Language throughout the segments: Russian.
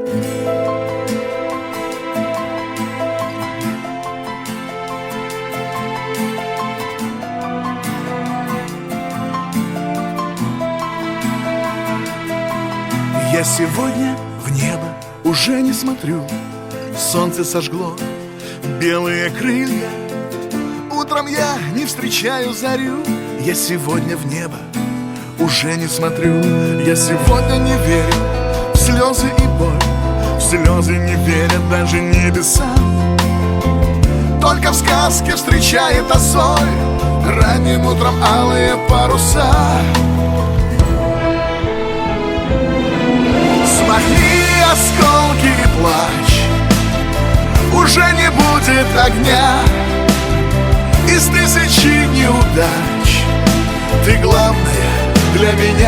Я сегодня в небо уже не смотрю. Солнце сожгло белые крылья. Утром я не встречаю зарю. Я сегодня в небо уже не смотрю. Я сегодня не верю в слезы и боль. В слезы не верят даже небеса. Только в сказке встречает осоль ранним утром алые паруса. Смахни осколки и плачь. Уже не будет огня. Из тысячи неудач ты главная для меня.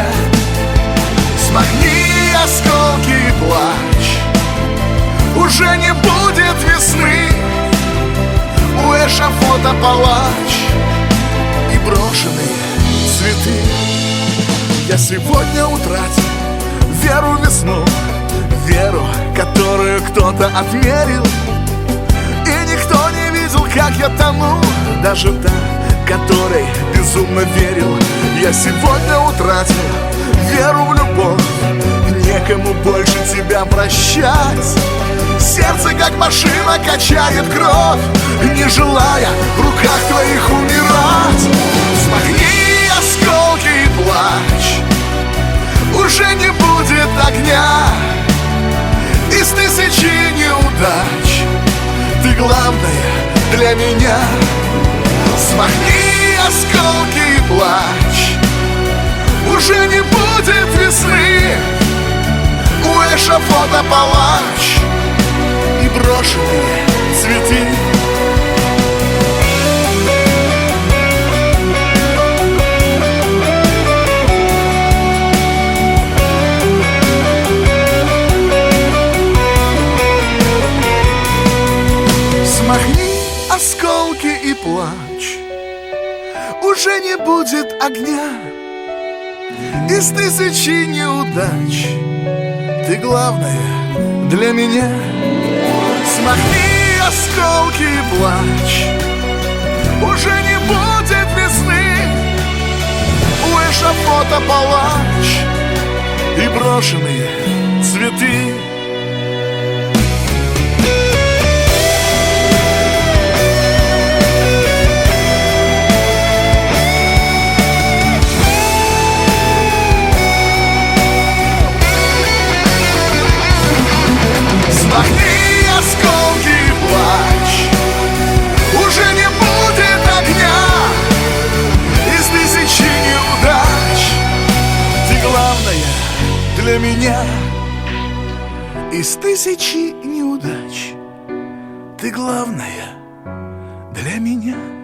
Смахни осколки и плачь. Уже не будет весны. У эшафота палач и брошенные цветы. Я сегодня утратил веру в весну, веру, которую кто-то отверил. И никто не видел, как я тону, даже та, которой безумно верил. Я сегодня утратил веру в любовь. Некому больше тебя прощать. Сердце, как машина, качает кровь, не желая в руках твоих умирать. Смахни осколки и плачь. Уже не будет огня. Из тысячи неудач ты главная для меня. Смахни осколки и плачь. Уже не будет весны. У эшафота палач и брошенные цветы. Смахни осколки и плачь. Уже не будет огня. Из тысячи неудач ты главная для меня. Смахни осколки и плачь. Уже не будет весны. У эшафота палач и брошенные цветы. Смахни осколки и плачь. Уже не будет огня. Из тысячи неудач ты главная для меня. Из тысячи неудач ты главная для меня.